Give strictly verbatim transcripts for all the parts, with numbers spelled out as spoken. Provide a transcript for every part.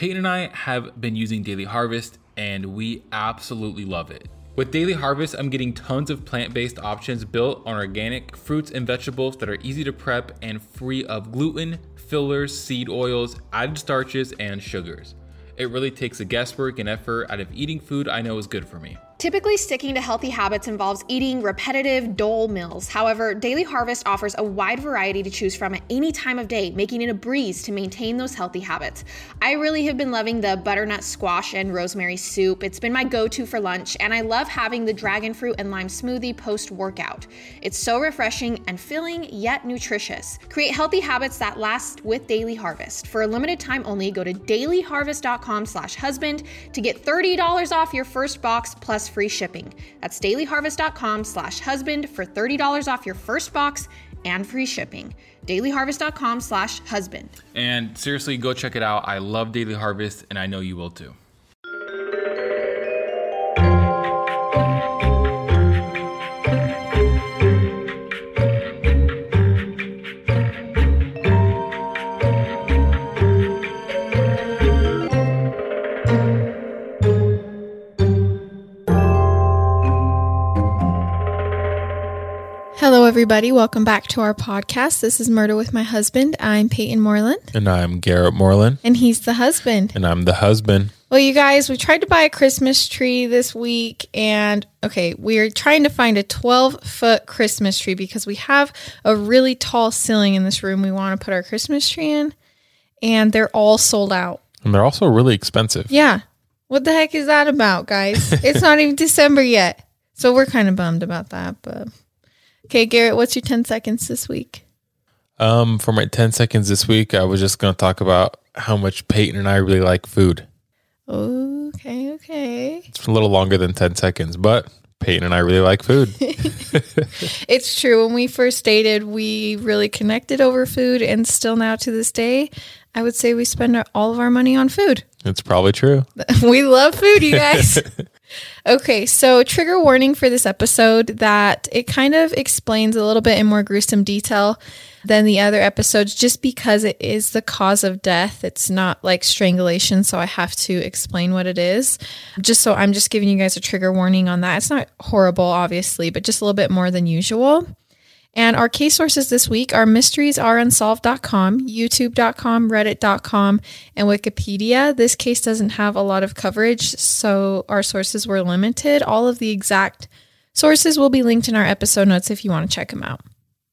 Peyton and I have been using Daily Harvest and we absolutely love it. With Daily Harvest, I'm getting tons of plant-based options built on organic fruits and vegetables that are easy to prep and free of gluten, fillers, seed oils, added starches, and sugars. It really takes the guesswork and effort out of eating food I know is good for me. Typically, sticking to healthy habits involves eating repetitive, dull meals. However, Daily Harvest offers a wide variety to choose from at any time of day, making it a breeze to maintain those healthy habits. I really have been loving the butternut squash and rosemary soup. It's been my go-to for lunch, and I love having the dragon fruit and lime smoothie post-workout. It's so refreshing and filling, yet nutritious. Create healthy habits that last with Daily Harvest. For a limited time only, go to dailyharvest.com slash husband to get thirty dollars off your first box plus free shipping. That's dailyharvest.com slash husband for thirty dollars off your first box and free shipping. dailyharvest.com slash husband. And seriously, go check it out. I love Daily Harvest and I know you will too. Hello, everybody. Welcome back to our podcast. This is Murder with My Husband. I'm Peyton Moreland. And I'm Garrett Moreland. And he's the husband. And I'm the husband. Well, you guys, we tried to buy a Christmas tree this week. And, okay, we're trying to find a twelve-foot Christmas tree because we have a really tall ceiling in this room we want to put our Christmas tree in. And they're all sold out. And they're also really expensive. Yeah. What the heck is that about, guys? It's not even December yet. So we're kind of bummed about that, but... Okay, Garrett, what's your ten seconds this week? Um, for my ten seconds this week, I was just going to talk about how much Peyton and I really like food. Okay, okay. It's a little longer than ten seconds, but Peyton and I really like food. It's true. When we first dated, we really connected over food, and still now to this day, I would say we spend our, all of our money on food. It's probably true. We love food, you guys. Okay, so trigger warning for this episode that it kind of explains a little bit in more gruesome detail than the other episodes just because it is the cause of death. It's not like strangulation, so I have to explain what it is. Just so I'm just giving you guys a trigger warning on that. It's not horrible, obviously, but just a little bit more than usual. And our case sources this week are mysteries are unsolved dot com, youtube dot com, reddit dot com, and Wikipedia. This case doesn't have a lot of coverage, so our sources were limited. All of the exact sources will be linked in our episode notes if you want to check them out.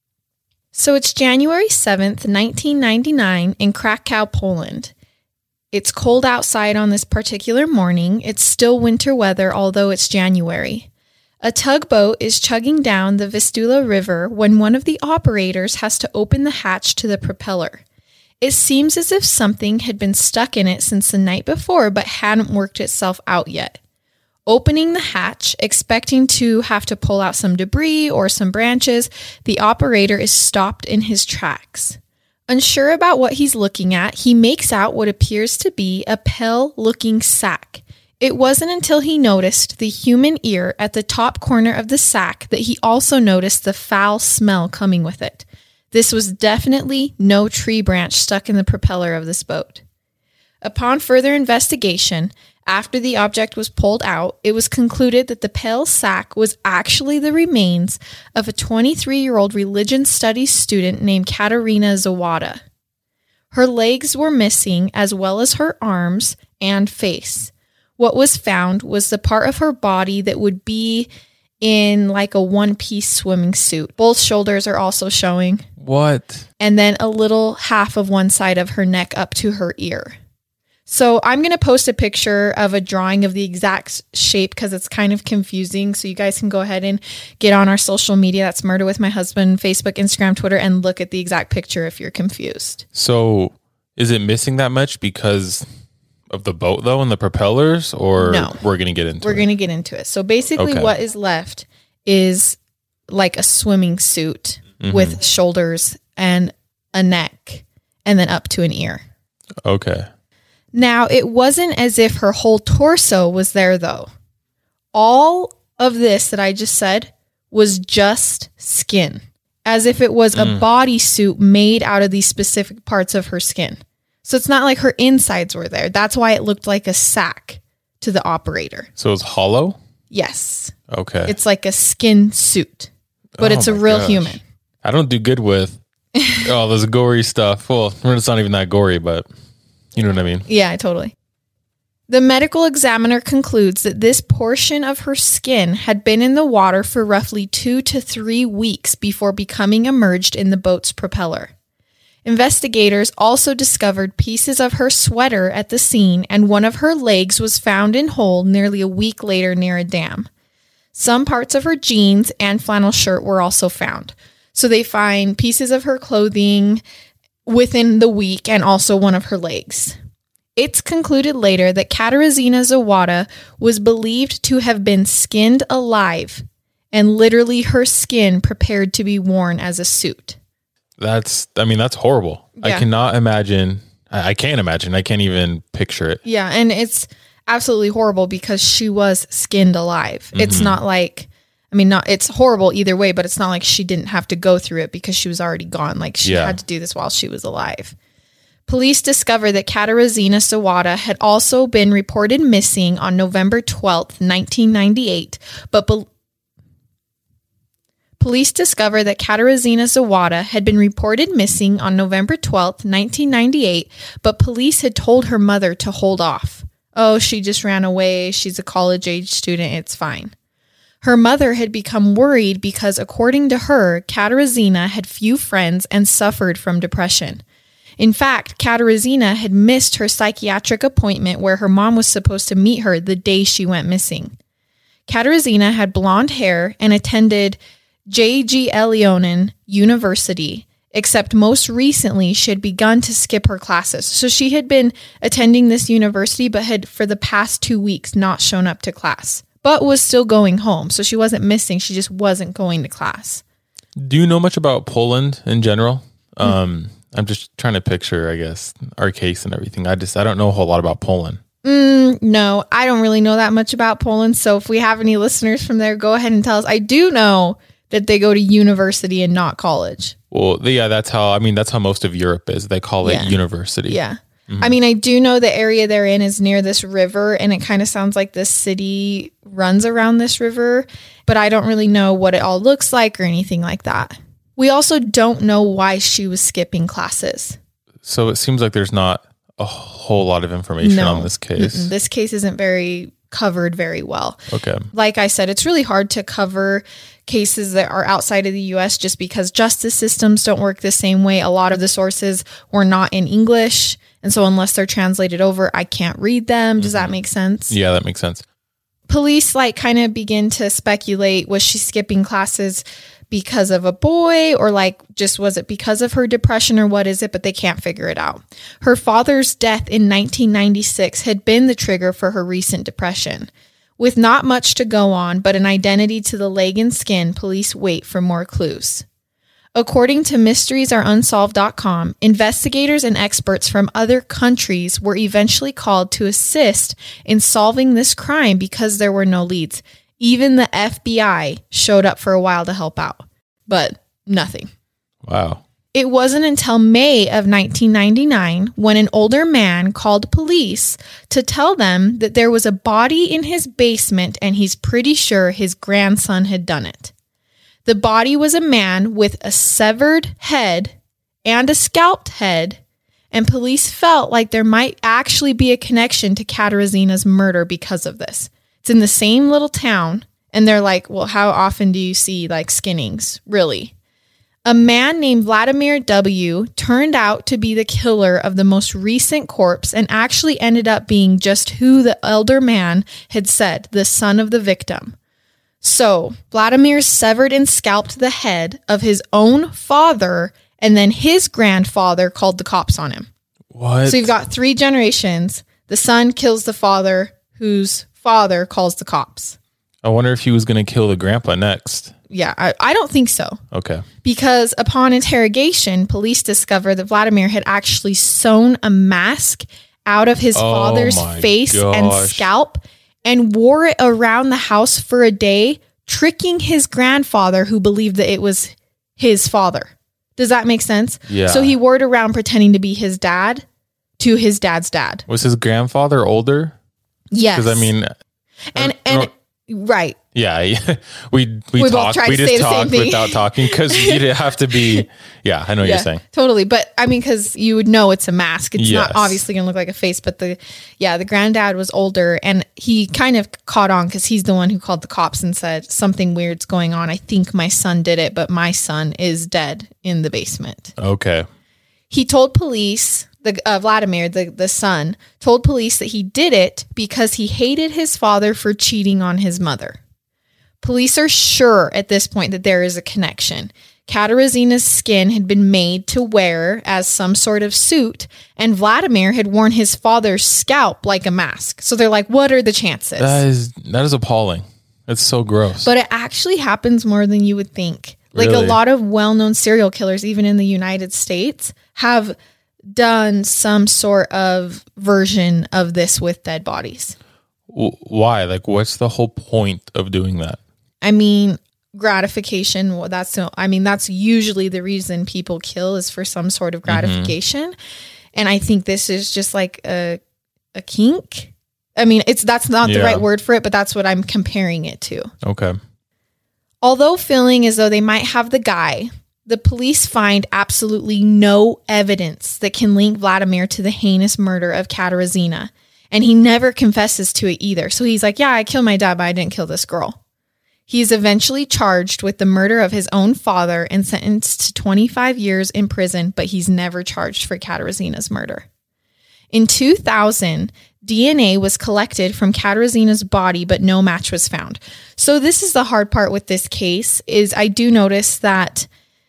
So it's January seventh, nineteen ninety-nine in Krakow, Poland. It's cold outside on this particular morning. It's still winter weather, although it's January. A tugboat is chugging down the Vistula River when one of the operators has to open the hatch to the propeller. It seems as if something had been stuck in it since the night before but hadn't worked itself out yet. Opening the hatch, expecting to have to pull out some debris or some branches, the operator is stopped in his tracks. Unsure about what he's looking at, he makes out what appears to be a pale-looking sack. It wasn't until he noticed the human ear at the top corner of the sack that he also noticed the foul smell coming with it. This was definitely no tree branch stuck in the propeller of this boat. Upon further investigation, after the object was pulled out, it was concluded that the pale sack was actually the remains of a twenty-three-year-old religion studies student named Katerina Zawada. Her legs were missing as well as her arms and face. What was found was the part of her body that would be in like a one-piece swimming suit. Both shoulders are also showing. What? And then a little half of one side of her neck up to her ear. So I'm going to post a picture of a drawing of the exact shape because it's kind of confusing. So you guys can go ahead and get on our social media. That's Murder with My Husband, Facebook, Instagram, Twitter, and look at the exact picture if you're confused. So is it missing that much because of the boat, though, and the propellers, or no, we're going to get into we're it? We're going to get into it. So basically okay. What is left is like a swimming suit mm-hmm. with shoulders and a neck and then up to an ear. Okay. Now, it wasn't as if her whole torso was there, though. All of this that I just said was just skin, as if it was mm. a bodysuit made out of these specific parts of her skin. So it's not like her insides were there. That's why it looked like a sack to the operator. So it's hollow? Yes. Okay. It's like a skin suit, but Oh it's a my real gosh. human. I don't do good with all this gory stuff. Well, it's not even that gory, but you know what I mean? Yeah, totally. The medical examiner concludes that this portion of her skin had been in the water for roughly two to three weeks before becoming immersed in the boat's propeller. Investigators also discovered pieces of her sweater at the scene, and one of her legs was found in whole nearly a week later near a dam. Some parts of her jeans and flannel shirt were also found. So they find pieces of her clothing within the week and also one of her legs. It's concluded later that Katarzyna Zawada was believed to have been skinned alive and literally her skin prepared to be worn as a suit. That's, I mean, that's horrible. Yeah. I cannot imagine. I, I can't imagine. I can't even picture it. Yeah, and it's absolutely horrible because she was skinned alive. Mm-hmm. It's not like, I mean, not it's horrible either way, but it's not like she didn't have to go through it because she was already gone. Like she Yeah. had to do this while she was alive. Police discovered that Katarzyna Zawada had also been reported missing on November twelfth, nineteen ninety-eight, but be- Police discovered that Katarzyna Zawada had been reported missing on November twelfth, nineteen ninety-eight, but police had told her mother to hold off. Oh, she just ran away. She's a college-age student. It's fine. Her mother had become worried because, according to her, Katarzyna had few friends and suffered from depression. In fact, Katarzyna had missed her psychiatric appointment where her mom was supposed to meet her the day she went missing. Katarzyna had blonde hair and attended J G Leonin University, except most recently she had begun to skip her classes. So she had been attending this university, but had for the past two weeks not shown up to class, but was still going home. So she wasn't missing. She just wasn't going to class. Do you know much about Poland in general? Mm. Um, I'm just trying to picture, I guess, our case and everything. I just, I don't know a whole lot about Poland. Mm, no, I don't really know that much about Poland. So if we have any listeners from there, go ahead and tell us. I do know that they go to university and not college. Well, yeah, that's how, I mean, that's how most of Europe is. They call Yeah. it university. Yeah. Mm-hmm. I mean, I do know the area they're in is near this river, and it kind of sounds like this city runs around this river, but I don't really know what it all looks like or anything like that. We also don't know why she was skipping classes. So it seems like there's not a whole lot of information No. on this case. Mm-mm. This case isn't very covered very well. Okay. Like I said, it's really hard to cover cases that are outside of the U S just because justice systems don't work the same way. A lot of the sources were not in English. And so unless they're translated over, I can't read them. Does that make sense? Yeah, that makes sense. Police like kind of begin to speculate, was she skipping classes because of a boy, or like just was it because of her depression, or what is it? But they can't figure it out. Her father's death in nineteen ninety-six had been the trigger for her recent depression. With not much to go on but an identity to the leg and skin, police wait for more clues. According to mysteries are unsolved dot com, investigators and experts from other countries were eventually called to assist in solving this crime because there were no leads. Even the F B I showed up for a while to help out, but nothing. Wow. It wasn't until May of nineteen ninety-nine when an older man called police to tell them that there was a body in his basement and he's pretty sure his grandson had done it. The body was a man with a severed head and a scalped head, and police felt like there might actually be a connection to Katarzyna's murder because of this. It's in the same little town, and they're like, well, how often do you see like skinnings? Really? A man named Vladimir W. turned out to be the killer of the most recent corpse and actually ended up being just who the elder man had said, the son of the victim. So Vladimir severed and scalped the head of his own father, and then his grandfather called the cops on him. What? So you've got three generations. The son kills the father, whose father calls the cops. I wonder if he was going to kill the grandpa next. Yeah, I, I don't think so. Okay. Because upon interrogation, police discovered that Vladimir had actually sewn a mask out of his Oh father's my face and gosh. scalp and wore it around the house for a day, tricking his grandfather who believed that it was his father. Does that make sense? Yeah. So he wore it around pretending to be his dad, to his dad's dad. Was his grandfather older? Yes. Because I mean, and and right. Yeah, we we, we talked. We just talked without talking because you'd have to be. Yeah, I know what yeah, you're saying. Totally, but I mean, because you would know it's a mask. It's yes. not obviously going to look like a face. But the yeah, the granddad was older, and he kind of caught on because he's the one who called the cops and said something weird's going on. I think my son did it, but my son is dead in the basement. Okay. He told police. The uh, Vladimir, the, the son, told police that he did it because he hated his father for cheating on his mother. Police are sure at this point that there is a connection. Katarzyna's skin had been made to wear as some sort of suit, and Vladimir had worn his father's scalp like a mask. So they're like, what are the chances? That is that is appalling. It's so gross. But it actually happens more than you would think. Like Really? a lot of well-known serial killers, even in the United States, have done some sort of version of this with dead bodies. W- Why? Like, what's the whole point of doing that? I mean, gratification. Well, that's no, I mean, that's usually the reason people kill is for some sort of gratification. Mm-hmm. And I think this is just like a a kink. I mean, it's that's not the Yeah. right word for it, but that's what I'm comparing it to. Okay. Although feeling as though they might have the guy, the police find absolutely no evidence that can link Vladimir to the heinous murder of Katarzyna. And he never confesses to it either. So he's like, yeah, I killed my dad, but I didn't kill this girl. He's eventually charged with the murder of his own father and sentenced to twenty-five years in prison, but he's never charged for Katarzyna's murder. In two thousand, D N A was collected from Katarzyna's body, but no match was found. So this is the hard part with this case, is I do notice that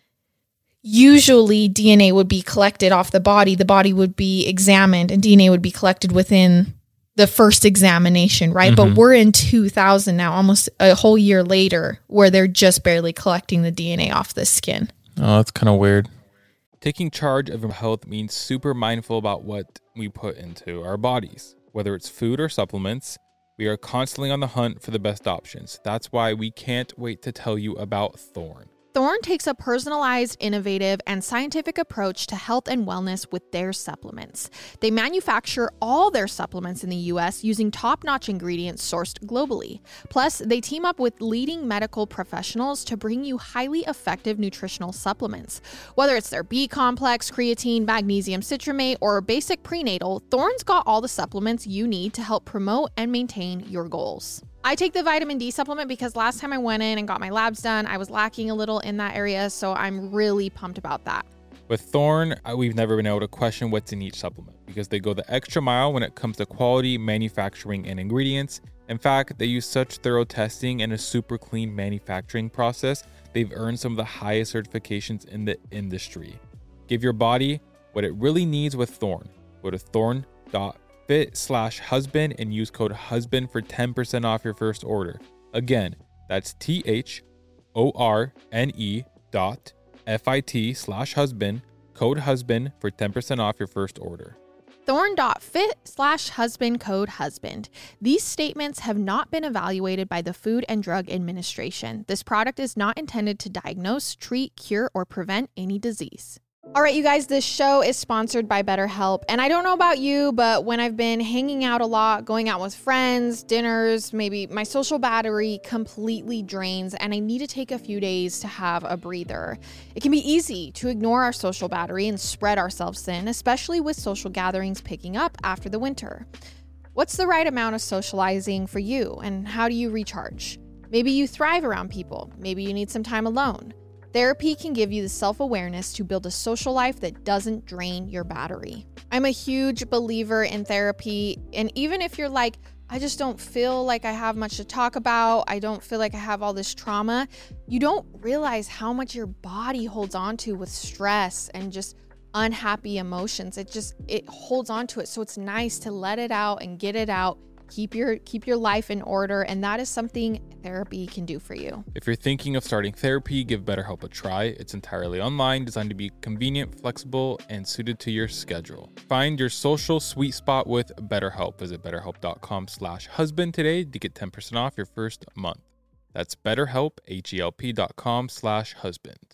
usually D N A would be collected off the body. The body would be examined and D N A would be collected within the first examination, right? Mm-hmm. But we're in two thousand now, almost a whole year later, where they're just barely collecting the D N A off the skin. Oh, that's kind of weird. Taking charge of your health means super mindful about what we put into our bodies. Whether it's food or supplements, we are constantly on the hunt for the best options. That's why we can't wait to tell you about Thorne. Thorne takes a personalized, innovative, and scientific approach to health and wellness with their supplements. They manufacture all their supplements in the U S using top-notch ingredients sourced globally. Plus, they team up with leading medical professionals to bring you highly effective nutritional supplements. Whether it's their B-complex, creatine, magnesium citrate, or basic prenatal, Thorne's got all the supplements you need to help promote and maintain your goals. I take the vitamin D supplement because last time I went in and got my labs done, I was lacking a little in that area, so I'm really pumped about that. With Thorne, we've never been able to question what's in each supplement because they go the extra mile when it comes to quality, manufacturing, and ingredients. In fact, they use such thorough testing and a super clean manufacturing process, they've earned some of the highest certifications in the industry. Give your body what it really needs with Thorne. Go to thorne dot fit slash husband and use code husband for ten percent off your first order. Again, that's T H O R N E dot F-I-T slash husband, code husband for ten percent off your first order. thorne dot fit slash husband, code husband. These statements have not been evaluated by the Food and Drug Administration. This product is not intended to diagnose, treat, cure, or prevent any disease. All right, you guys, this show is sponsored by BetterHelp. And I don't know about you, but when I've been hanging out a lot, going out with friends, dinners, maybe my social battery completely drains and I need to take a few days to have a breather. It can be easy to ignore our social battery and spread ourselves thin, especially with social gatherings picking up after the winter. What's the right amount of socializing for you and how do you recharge? Maybe you thrive around people. Maybe you need some time alone. Therapy can give you the self-awareness to build a social life that doesn't drain your battery. I'm a huge believer in therapy, and even if you're like, I just don't feel like I have much to talk about, I don't feel like I have all this trauma, you don't realize how much your body holds on to with stress and just unhappy emotions. It just, it holds on to it. So it's nice to let it out and get it out. Keep your keep your life in order, and that is something therapy can do for you. If you're thinking of starting therapy, give BetterHelp a try. It's entirely online, designed to be convenient, flexible, and suited to your schedule. Find your social sweet spot with BetterHelp. Visit betterhelp.com slash husband today to get ten percent off your first month. That's BetterHelp, H-E-L-P dot com slash husband.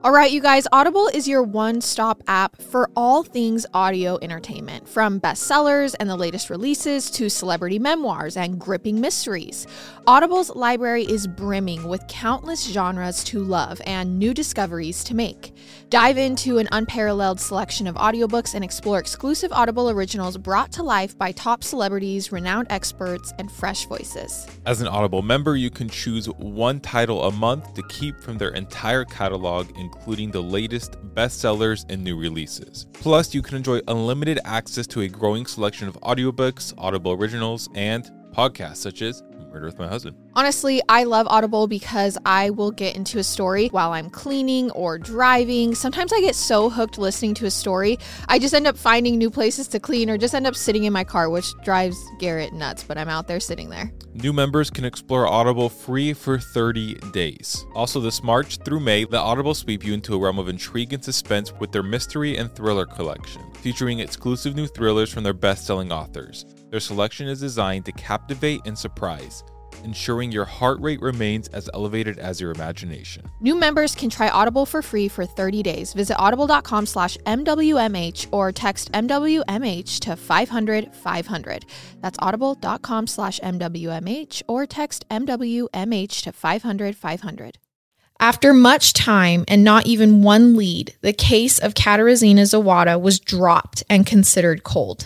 All right, you guys, Audible is your one-stop app for all things audio entertainment, from bestsellers and the latest releases to celebrity memoirs and gripping mysteries. Audible's library is brimming with countless genres to love and new discoveries to make. Dive into an unparalleled selection of audiobooks and explore exclusive Audible originals brought to life by top celebrities, renowned experts, and fresh voices. As an Audible member, you can choose one title a month to keep from their entire catalog, including the latest bestsellers and new releases. Plus, you can enjoy unlimited access to a growing selection of audiobooks, Audible originals, and podcasts such as Murder with My Husband. Honestly, I love Audible because I will get into a story while I'm cleaning or driving. Sometimes I get so hooked listening to a story, I just end up finding new places to clean or just end up sitting in my car, which drives Garrett nuts, but I'm out there sitting there. New members can explore Audible free for thirty days. Also, this March through May, let Audible sweep you into a realm of intrigue and suspense with their mystery and thriller collection, featuring exclusive new thrillers from their best-selling authors. Their selection is designed to captivate and surprise, ensuring your heart rate remains as elevated as your imagination. New members can try Audible for free for thirty days. Visit audible.com slash MWMH or text M W M H to five hundred five hundred. That's audible.com slash MWMH or text M W M H to five hundred five hundred. After much time and not even one lead, the case of Katarzyna Zawada was dropped and considered cold.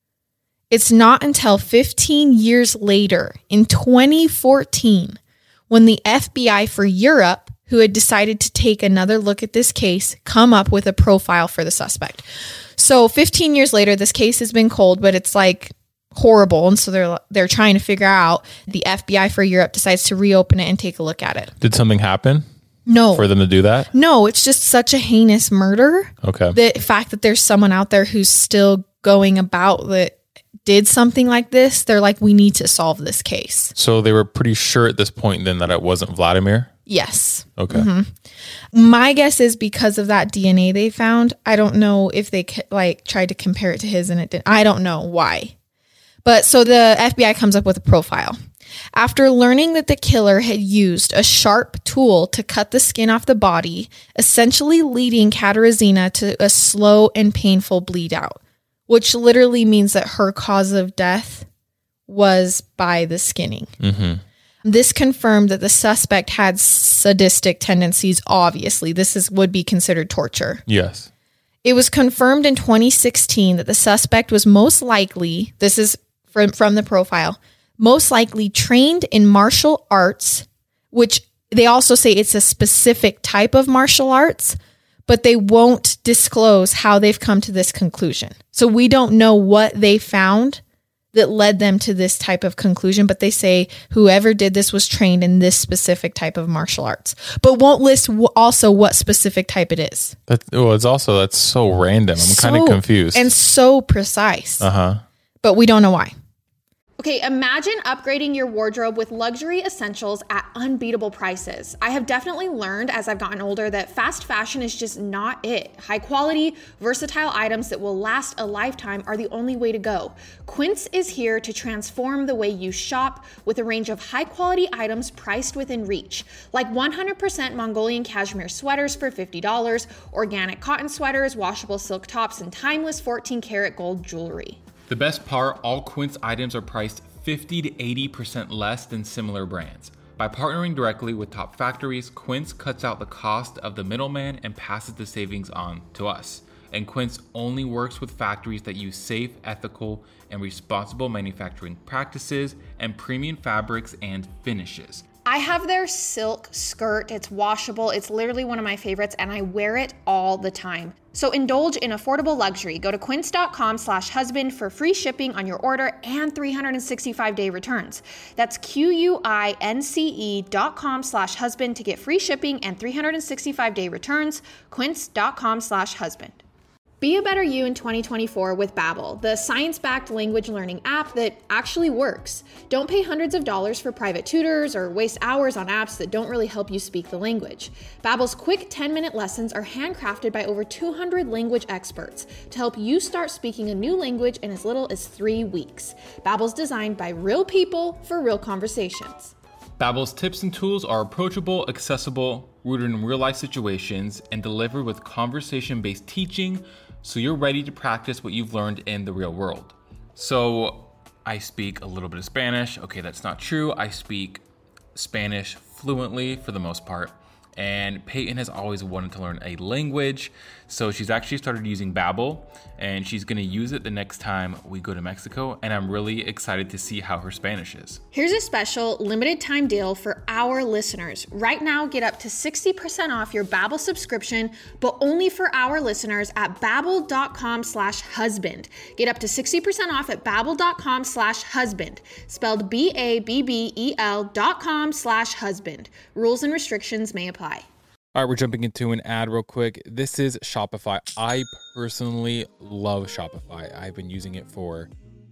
It's not until fifteen years later, in twenty fourteen, when the F B I for Europe, who had decided to take another look at this case, come up with a profile for the suspect. So fifteen years later, this case has been cold, but it's like horrible. And so they're they're trying to figure out, the F B I for Europe decides to reopen it and take a look at it. Did something happen? No. For them to do that? No, it's just such a heinous murder. Okay. The fact that there's someone out there who's still going about that did something like this, they're like, we need to solve this case. So they were pretty sure at this point then that it wasn't Vladimir? Yes. Okay. Mm-hmm. My guess is because of that D N A they found. I don't know if they like tried to compare it to his and it didn't. I don't know why. But so the F B I comes up with a profile. After learning that the killer had used a sharp tool to cut the skin off the body, essentially leading Katarzyna to a slow and painful bleed out, which literally means that her cause of death was by the skinning. Mm-hmm. This confirmed that the suspect had sadistic tendencies, obviously. This is would be considered torture. Yes. It was confirmed in twenty sixteen that the suspect was most likely, this is from, from the profile, most likely trained in martial arts, which they also say it's a specific type of martial arts, but they won't disclose how they've come to this conclusion. So we don't know what they found that led them to this type of conclusion, but they say whoever did this was trained in this specific type of martial arts, but won't list w- also what specific type it is. That, well, it's also, that's so random. I'm So- kind of confused. And so precise, Uh-huh. but we don't know why. Okay, imagine upgrading your wardrobe with luxury essentials at unbeatable prices. I have definitely learned as I've gotten older that fast fashion is just not it. High quality, versatile items that will last a lifetime are the only way to go. Quince is here to transform the way you shop with a range of high quality items priced within reach, like one hundred percent Mongolian cashmere sweaters for fifty dollars, organic cotton sweaters, washable silk tops, and timeless fourteen karat gold jewelry. The best part, all Quince items are priced fifty to eighty percent less than similar brands. By partnering directly with top factories, Quince cuts out the cost of the middleman and passes the savings on to us. And Quince only works with factories that use safe, ethical, and responsible manufacturing practices and premium fabrics and finishes. I have their silk skirt. It's washable. It's literally one of my favorites, and I wear it all the time. So indulge in affordable luxury. Go to quince.com slash husband for free shipping on your order and three hundred sixty-five day returns. That's Q-U-I-N-C-E dot com slash husband to get free shipping and three hundred sixty-five day returns. Quince.com slash husband. Be a better you in twenty twenty-four with Babbel, the science-backed language learning app that actually works. Don't pay hundreds of dollars for private tutors or waste hours on apps that don't really help you speak the language. Babbel's quick ten minute lessons are handcrafted by over two hundred language experts to help you start speaking a new language in as little as three weeks. Babbel's designed by real people for real conversations. Babbel's tips and tools are approachable, accessible, rooted in real life situations, and delivered with conversation-based teaching so you're ready to practice what you've learned in the real world. So I speak a little bit of Spanish. Okay, that's not true. I speak Spanish fluently for the most part. And Peyton has always wanted to learn a language, so she's actually started using Babbel, and she's going to use it the next time we go to Mexico, and I'm really excited to see how her Spanish is. Here's a special limited time deal for our listeners. Right now, get up to sixty percent off your Babbel subscription, but only for our listeners at babbel.com slash husband. Get up to sixty percent off at babbel.com slash husband, spelled B A B B E L dot com slash husband. Rules and restrictions may apply. All right, we're jumping into an ad real quick. This is Shopify. I personally love Shopify. I've been using it for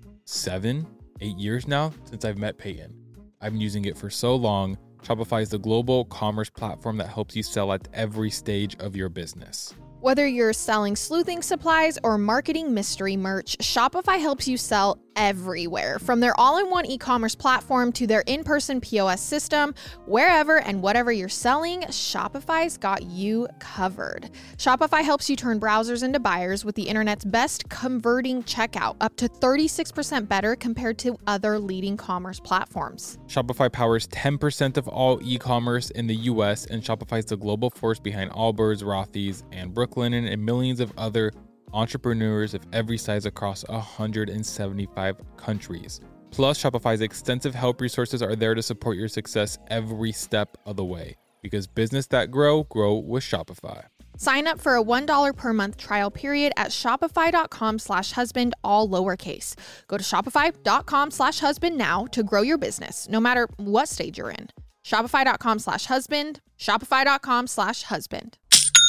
seven, eight years now since I've met Peyton. I've been using it for so long. Shopify is the global commerce platform that helps you sell at every stage of your business. Whether you're selling sleuthing supplies or marketing mystery merch, Shopify helps you sell everywhere. From their all-in-one e-commerce platform to their in-person P O S system, wherever and whatever you're selling, Shopify's got you covered. Shopify helps you turn browsers into buyers with the internet's best converting checkout, up to thirty-six percent better compared to other leading commerce platforms. Shopify powers ten percent of all e-commerce in the U S, and Shopify is the global force behind Allbirds, Rothy's, and Brooklinen, and millions of other entrepreneurs of every size across one hundred seventy-five countries. Plus, Shopify's extensive help resources are there to support your success every step of the way, because business that grow, grow with Shopify. Sign up for a one dollar per month trial period at shopify.com slash husband, all lowercase. Go to shopify.com slash husband now to grow your business, no matter what stage you're in. Shopify.com slash husband, shopify.com slash husband.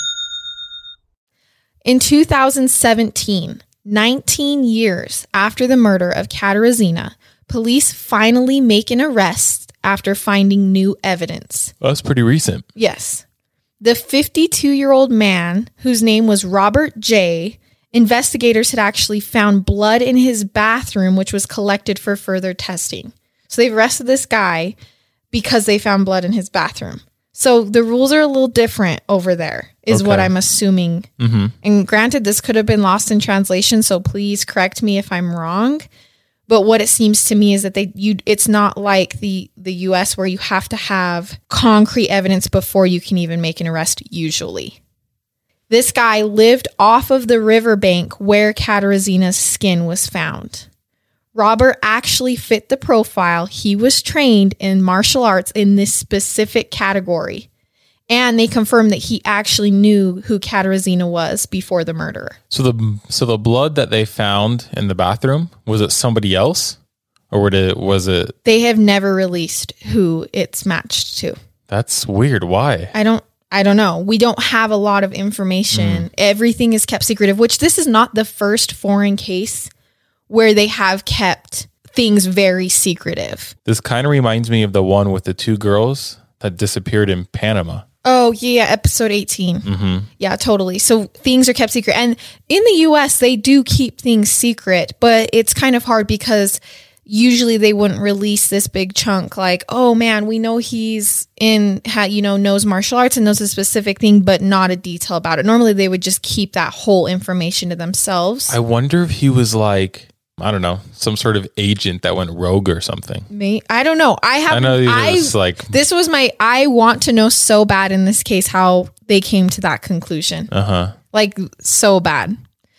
In two thousand seventeen, nineteen years after the murder of Katarzyna, police finally make an arrest after finding new evidence. That's pretty recent. Yes. The fifty-two-year-old man, whose name was Robert J., investigators had actually found blood in his bathroom, which was collected for further testing. So they arrested this guy because they found blood in his bathroom. So the rules are a little different over there, is Okay. what I'm assuming. Mm-hmm. And granted, this could have been lost in translation, so please correct me if I'm wrong. But what it seems to me is that they you it's not like the, the U S where you have to have concrete evidence before you can even make an arrest, usually. This guy lived off of the riverbank where Katarzyna's skin was found. Robert actually fit the profile. He was trained in martial arts in this specific category. And they confirmed that he actually knew who Katarzyna was before the murder. So the so the blood that they found in the bathroom, was it somebody else, or would it, was it? They have never released who it's matched to. That's weird. Why? I don't I don't know. We don't have a lot of information. Mm. Everything is kept secretive, which this is not the first foreign case where they have kept things very secretive. This kind of reminds me of the one with the two girls that disappeared in Panama. Oh, yeah, episode eighteen. Mm-hmm. Yeah, totally. So things are kept secret. And in the U S, they do keep things secret, but it's kind of hard because usually they wouldn't release this big chunk like, oh man, we know he's in, you know, knows martial arts and knows a specific thing, but not a detail about it. Normally they would just keep that whole information to themselves. I wonder if he was like, I don't know, some sort of agent that went rogue or something. Me, I don't know. I have. I know I was like, this was my. I want to know so bad in this case how they came to that conclusion. uh huh. Like so bad.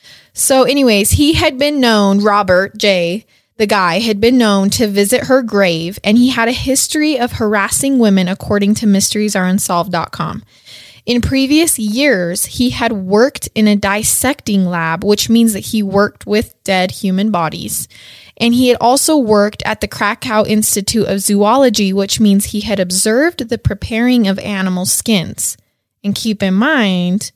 So, anyways, he had been known. Robert J., the guy, had been known to visit her grave, and he had a history of harassing women, according to mysteries are unsolved dot com. In previous years, he had worked in a dissecting lab, which means that he worked with dead human bodies. And he had also worked at the Krakow Institute of Zoology, which means he had observed the preparing of animal skins. And keep in mind,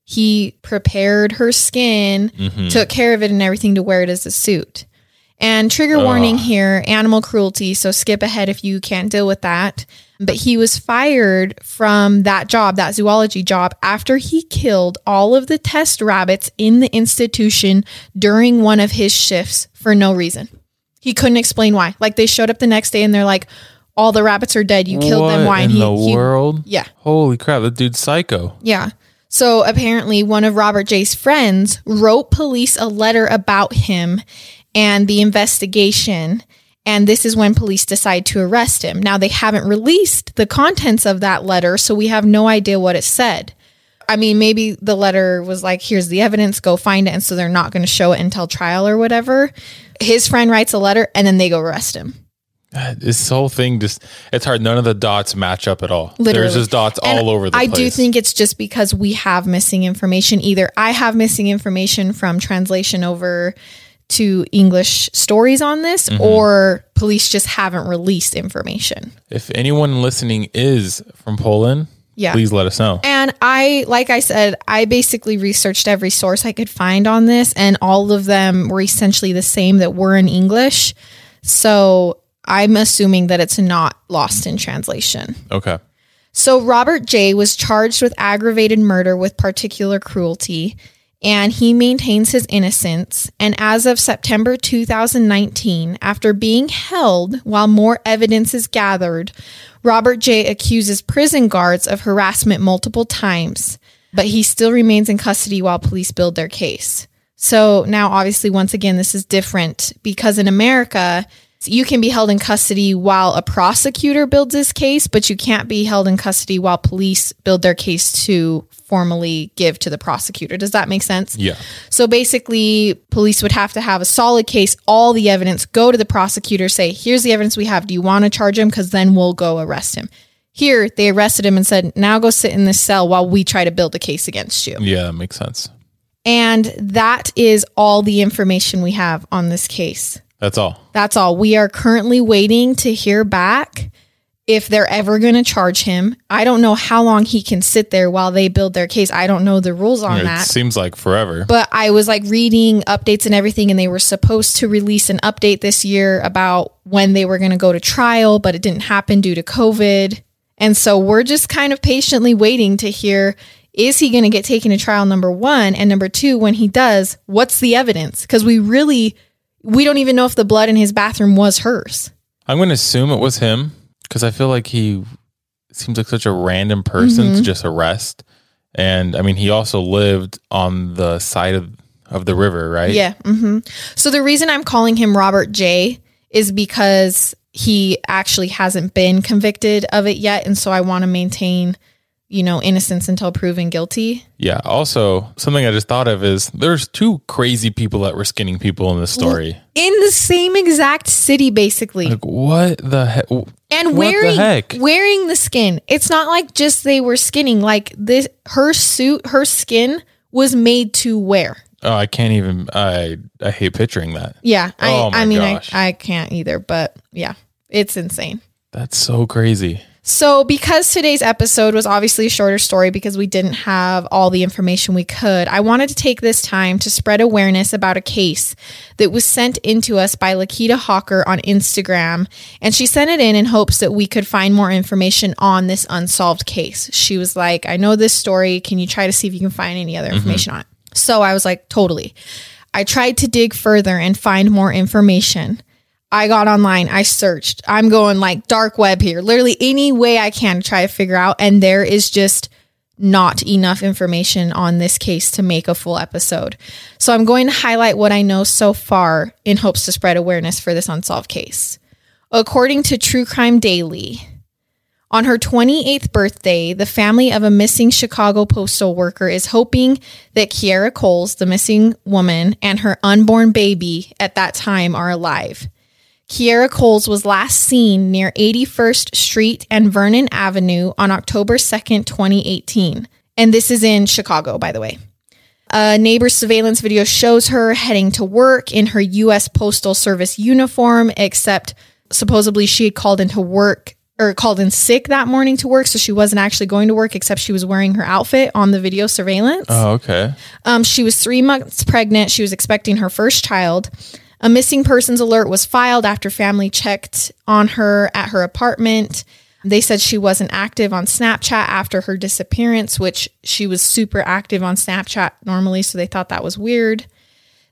he prepared her skin, Mm-hmm. took care of it and everything to wear it as a suit. And trigger warning here, animal cruelty, so skip ahead if you can't deal with that. But he was fired from that job, that zoology job, after he killed all of the test rabbits in the institution during one of his shifts for no reason. He couldn't explain why. Like they showed up the next day and they're like, all the rabbits are dead. You killed them. Why? In And he, the he, world? Yeah. Holy crap, that dude's psycho. Yeah. So apparently one of Robert J's friends wrote police a letter about him and the investigation. And this is when police decide to arrest him. Now, they haven't released the contents of that letter, so we have no idea what it said. I mean, maybe the letter was like, here's the evidence, go find it. And so they're not going to show it until trial or whatever. His friend writes a letter and then they go arrest him. This whole thing just, it's hard. None of the dots match up at all. Literally. There's just dots And all over the I place. do think it's just because we have missing information. Either I have missing information from translation over to English stories on this, mm-hmm. or police just haven't released information. If anyone listening is from Poland, yeah. please let us know. And I, like I said, I basically researched every source I could find on this, and all of them were essentially the same that were in English. So I'm assuming that it's not lost in translation. Okay. So Robert J. was charged with aggravated murder with particular cruelty, and he maintains his innocence. And as of September two thousand nineteen, after being held while more evidence is gathered, Robert J. accuses prison guards of harassment multiple times, but he still remains in custody while police build their case. So now, obviously, once again, this is different because in America, you can be held in custody while a prosecutor builds his case, but you can't be held in custody while police build their case to formally give to the prosecutor. Does that make sense? Yeah. So basically, police would have to have a solid case, all the evidence, go to the prosecutor, say, here's the evidence we have. Do you want to charge him? Because then we'll go arrest him. Here, they arrested him and said, now go sit in this cell while we try to build a case against you. Yeah, that makes sense. And that is all the information we have on this case. That's all. That's all. We are currently waiting to hear back if they're ever going to charge him. I don't know how long he can sit there while they build their case. I don't know the rules on it that. It seems like forever. But I was like reading updates and everything, and they were supposed to release an update this year about when they were going to go to trial, but it didn't happen due to COVID. And so we're just kind of patiently waiting to hear, is he going to get taken to trial, number one? And number two, when he does, what's the evidence? Because we really... We don't even know if the blood in his bathroom was hers. I'm going to assume it was him because I feel like he seems like such a random person mm-hmm. to just arrest. And I mean, he also lived on the side of, of the river, right? Yeah. Mm-hmm. So the reason I'm calling him Robert J. is because he actually hasn't been convicted of it yet. And so I want to maintain, you know, innocence until proven guilty. Yeah. Also, something I just thought of is there's two crazy people that were skinning people in this story. In the same exact city, basically. Like, what the heck? And what wearing, the heck? wearing the skin. It's not like just they were skinning. Like this, her suit, her skin was made to wear. Oh, I can't even, I I hate picturing that. Yeah. I, oh my I mean, gosh. I, I can't either, but yeah, it's insane. That's so crazy. So because today's episode was obviously a shorter story because we didn't have all the information we could, I wanted to take this time to spread awareness about a case that was sent in to us by Lakita Hawker on Instagram. And she sent it in in hopes that we could find more information on this unsolved case. She was like, I know this story. Can you try to see if you can find any other information mm-hmm. on it? So I was like, totally. I tried to dig further and find more information. I got online, I searched, I'm going like dark web here, literally any way I can to try to figure out. And there is just not enough information on this case to make a full episode. So I'm going to highlight what I know so far in hopes to spread awareness for this unsolved case. According to True Crime Daily, on her twenty-eighth birthday, the family of a missing Chicago postal worker is hoping that Kiera Coles, the missing woman, and her unborn baby at that time are alive. Kiera Coles was last seen near eighty-first Street and Vernon Avenue on October second, twenty eighteen. And this is in Chicago, by the way. A neighbor's surveillance video shows her heading to work in her U S Postal Service uniform, except supposedly she had called into work or called in sick that morning to work. So she wasn't actually going to work, except she was wearing her outfit on the video surveillance. Oh, okay. Um, she was three months pregnant. She was expecting her first child. A missing persons alert was filed after family checked on her at her apartment. They said she wasn't active on Snapchat after her disappearance, which she was super active on Snapchat normally, so they thought that was weird.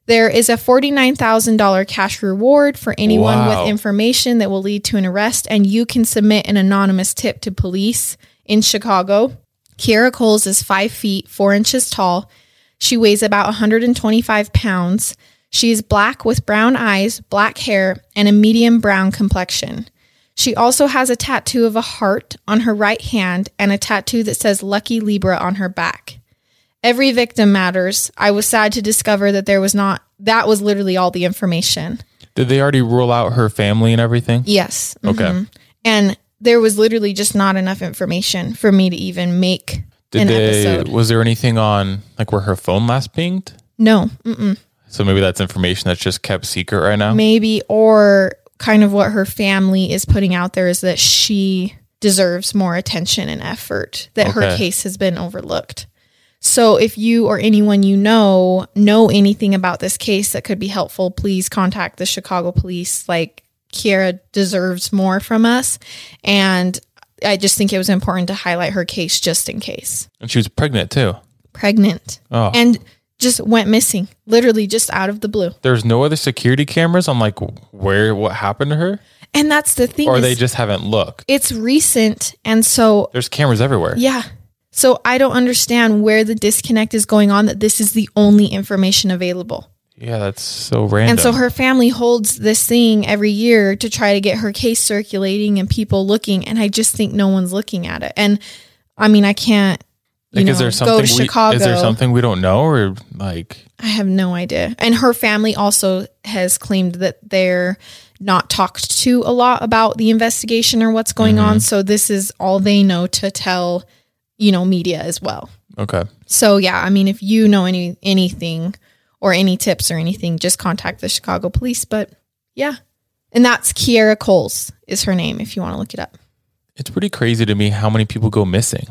There is a forty-nine thousand dollars cash reward for anyone Wow. with information that will lead to an arrest, and you can submit an anonymous tip to police in Chicago. Kiera Coles is five feet, four inches tall. She weighs about one hundred twenty-five pounds. She is black with brown eyes, black hair, and a medium brown complexion. She also has a tattoo of a heart on her right hand and a tattoo that says Lucky Libra on her back. Every victim matters. I was sad to discover that there was not, that was literally all the information. Did they already rule out her family and everything? Yes. Okay. mhm. And there was literally just not enough information for me to even make Did an they, episode. was there anything on like where her phone last pinged? No. Mm-mm. So maybe that's information that's just kept secret right now? Maybe, or kind of what her family is putting out there is that she deserves more attention and effort, that her Okay. case has been overlooked. So if you or anyone you know know anything about this case that could be helpful, please contact the Chicago police. Like, Kiera deserves more from us. And I just think it was important to highlight her case just in case. And she was pregnant too. Pregnant. Oh. And just went missing, literally just out of the blue. There's no other security cameras on like where what happened to her? And that's the thing. Or is they just haven't looked. it's recent. And so, There's cameras everywhere. yeah. So I don't understand where the disconnect is going on, that this is the only information available. Yeah, that's so random. And so her family holds this thing every year to try to get her case circulating and people looking. And I just think no one's looking at it. And I mean, I can't, you like, know, is there go something to we, Chicago. Is there something we don't know, or like? I have no idea. And her family also has claimed that they're not talked to a lot about the investigation or what's going Mm-hmm. on. So this is all they know to tell, you know, media as well. Okay. So yeah, I mean, if you know any anything or any tips or anything, just contact the Chicago police. But yeah, and that's Kiera Coles is her name if you want to look it up. It's pretty crazy to me how many people go missing.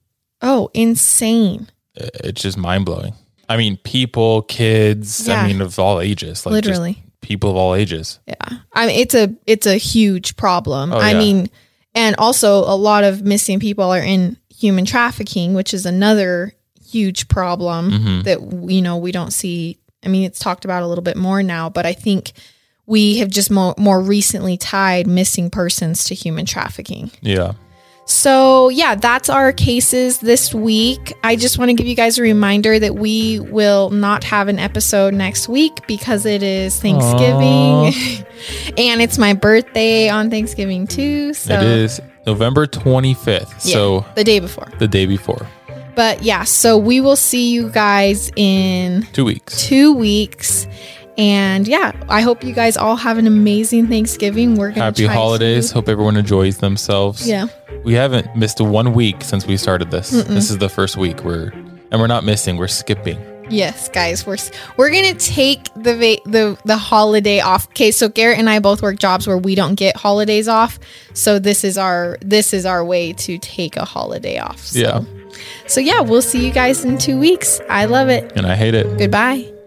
Oh, insane! It's just mind blowing. I mean, people, kids. Yeah. I mean, of all ages. Like, Literally. just people of all ages. Yeah, I mean, it's a it's a huge problem. Oh, I yeah. mean, and also a lot of missing people are in human trafficking, which is another huge problem Mhm. that, you know, we don't see. I mean, it's talked about a little bit more now, but I think we have just more, more recently tied missing persons to human trafficking. Yeah. So yeah, that's our cases this week. I just want to give you guys a reminder that we will not have an episode next week because it is Thanksgiving and it's my birthday on Thanksgiving too. So It is November twenty-fifth. yeah, So the day before. the day before. But yeah, so we will see you guys in Two weeks. two weeks. And yeah, I hope you guys all have an amazing Thanksgiving. We're gonna Happy try holidays. To, Hope everyone enjoys themselves. yeah. We haven't missed one week since we started this. This is the first week. We're and we're not missing. We're skipping. Yes, guys, we're we're gonna take the va- the the holiday off. Okay, so Garrett and I both work jobs where we don't get holidays off. So this is our this is our way to take a holiday off. So, Yeah. So yeah, we'll see you guys in two weeks. I love it. And I hate it. Goodbye.